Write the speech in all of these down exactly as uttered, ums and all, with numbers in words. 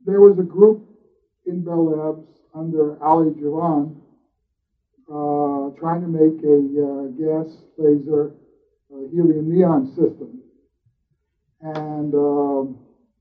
there was a group in Bell Labs under Ali Javan uh, trying to make a uh, gas laser uh, helium neon system. And um,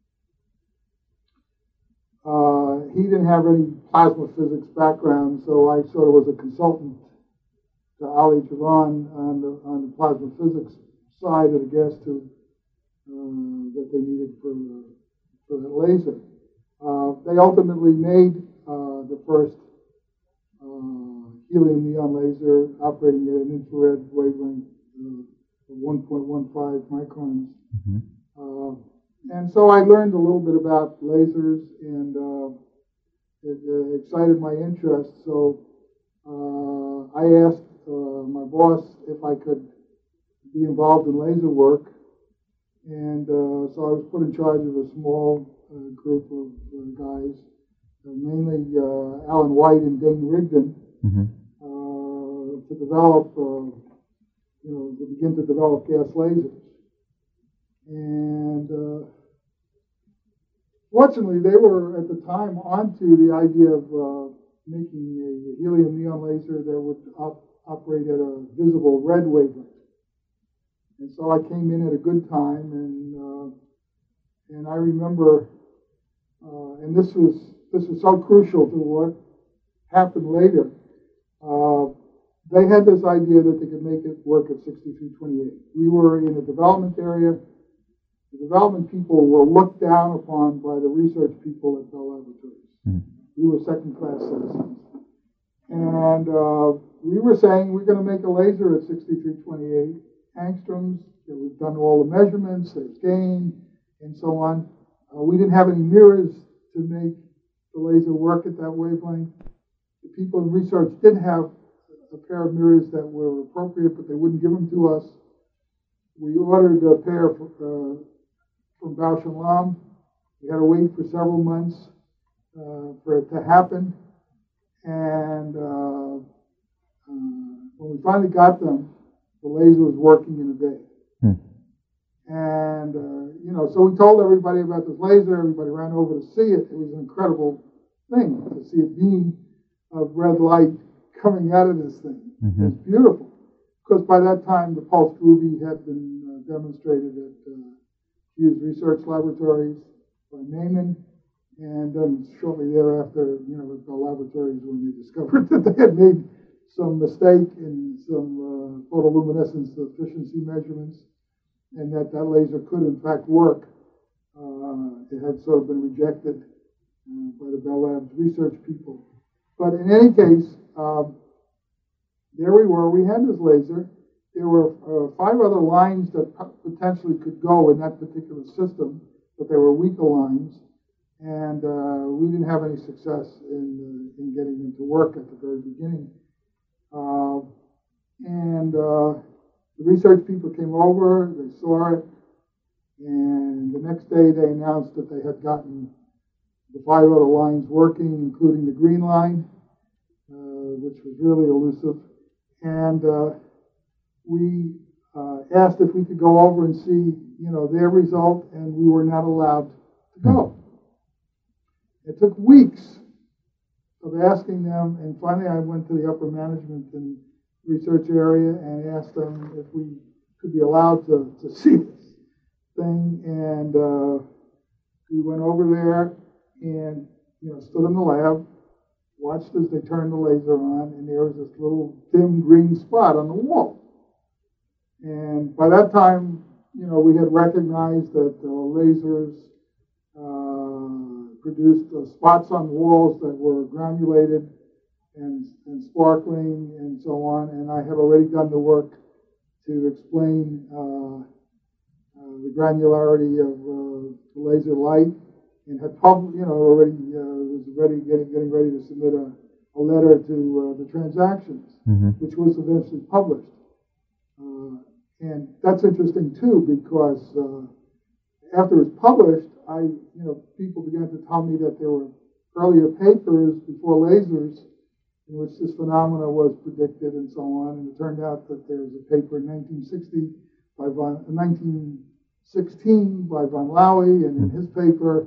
uh, he didn't have any plasma physics background, so I sort of was a consultant to Ali Javan on the, on the plasma physics side of the gas tube uh, that they needed for, uh, for the laser. Uh, they ultimately made uh, the first uh, helium neon laser operating at an infrared wavelength uh, of one point one five microns. Mm-hmm. Uh, and so I learned a little bit about lasers, and uh, it uh, excited my interest. So uh, I asked uh, my boss if I could be involved in laser work, and uh, so I was put in charge of a small uh, group of uh, guys, uh, mainly uh, Alan White and Dane Rigdon, mm-hmm. uh, to develop, uh, you know, to begin to develop gas lasers. And uh, fortunately, they were at the time onto the idea of uh, making a helium neon laser that would op operate at a visible red wavelength. And so I came in at a good time, and uh, and I remember, uh, and this was this was so crucial to what happened later. Uh, they had this idea that they could make it work at sixty-three twenty-eight. We were in a development area. The development people were looked down upon by the research people at Bell Laboratories. Mm. We were second-class citizens. And uh, we were saying we're going to make a laser at sixty-three twenty-eight angstroms. We've done all the measurements, there's gain, and so on. Uh, we didn't have any mirrors to make the laser work at that wavelength. The people in research did have a pair of mirrors that were appropriate, but they wouldn't give them to us. We ordered a pair for, uh, from Bausch and Lomb. We had to wait for several months uh, for it to happen. And uh, uh, when we finally got them, the laser was working in a day. Hmm. And, uh, you know, so we told everybody about this laser. Everybody ran over to see it. It was an incredible thing to see a beam of red light coming out of this thing. Mm-hmm. It was beautiful. Because by that time, the pulsed ruby had been uh, demonstrated at uh, Hughes Research Laboratories by Neyman. And then shortly thereafter, you know, at the laboratories, when they discovered that they had made some mistake in some uh, photoluminescence efficiency measurements, and that that laser could in fact work. Uh, it had sort of been rejected uh, by the Bell Labs research people. But in any case, um, there we were. We had this laser. There were uh, five other lines that potentially could go in that particular system, but they were weaker lines. And uh, we didn't have any success in, uh, in getting them to work at the very beginning. Uh, and uh, the research people came over, they saw it, and the next day they announced that they had gotten the five other lines working, including the green line, uh, which was really elusive. And uh, we uh, asked if we could go over and see, you know, their result, and we were not allowed to go. It took weeks of asking them, and finally I went to the upper management and research area and asked them if we could be allowed to, to see this thing. And uh, we went over there and, you know, stood in the lab, watched as they turned the laser on, and there was this little dim green spot on the wall. And by that time, you know, we had recognized that uh, lasers uh, produced uh, spots on walls that were granulated and, and sparkling and so on. And I had already done the work to explain uh, uh, the granularity of uh, the laser light, and had probably, you know, already uh, was ready, getting getting ready to submit a, a letter to uh, the Transactions, mm-hmm. which was eventually published. Uh, and that's interesting too, because uh, after it was published, I, you know, people began to tell me that there were earlier papers before lasers in which this phenomena was predicted and so on. And it turned out that there was a paper in nineteen sixty by von, nineteen sixteen by von Laue, and in his paper,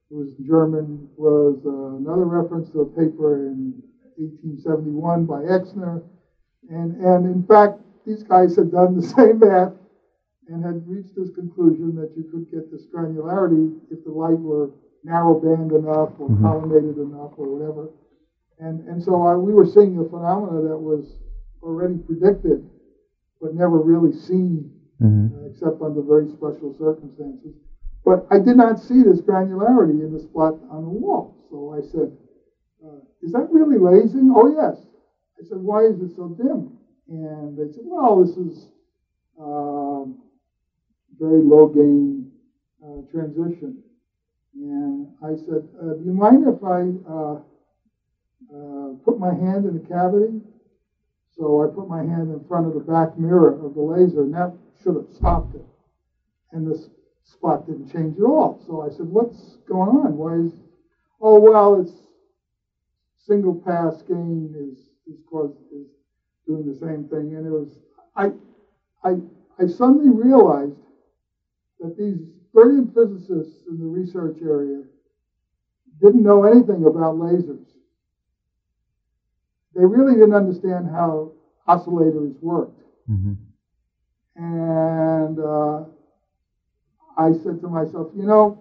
it was German, was uh, another reference to a paper in eighteen seventy-one by Exner. And, and in fact, these guys had done the same math and had reached this conclusion that you could get this granularity if the light were narrow band enough or mm-hmm. collimated enough or whatever. And, and so I, we were seeing a phenomena that was already predicted but never really seen mm-hmm. uh, except under very special circumstances. But I did not see this granularity in the spot on the wall. So I said, uh, is that really lasing? Oh, yes. I said, why is it so dim? And they said, well, this is um, very low gain uh, transition. And I said, uh, do you mind if I uh, uh, put my hand in the cavity? So I put my hand in front of the back mirror of the laser, and that should have stopped it. And this spot didn't change at all. So I said, what's going on? Why is, oh, well, it's single pass gain is, is, cause, is doing the same thing. And it was, I, I, I suddenly realized that these brilliant physicists in the research area didn't know anything about lasers. They really didn't understand how oscillators worked. Mm-hmm. And uh, I said to myself, you know,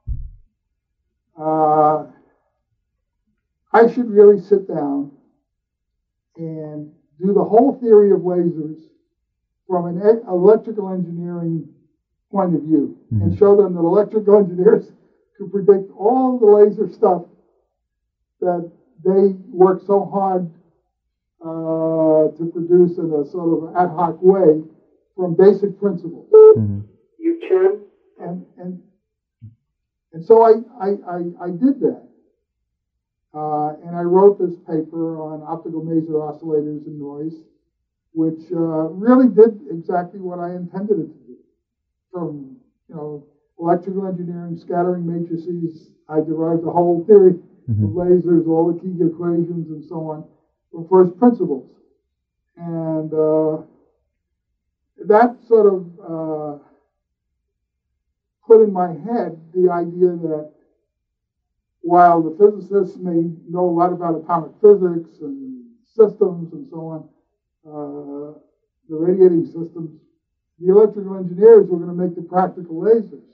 uh, I should really sit down and do the whole theory of lasers from an e- electrical engineering point of view mm-hmm. and show them that electrical engineers could predict all the laser stuff that they work so hard uh, to produce in a sort of ad hoc way from basic principles. Mm-hmm. You can. And and and so I I, I, I did that. Uh, and I wrote this paper on optical maser oscillators and noise, which uh, really did exactly what I intended it to do. From, you know, electrical engineering, scattering matrices, I derived the whole theory mm-hmm. of lasers, all the key equations and so on, from first principles. And uh, that sort of uh, put in my head the idea that while the physicists may know a lot about atomic physics and systems and so on, uh, the radiating systems, the electrical engineers were going to make the practical lasers.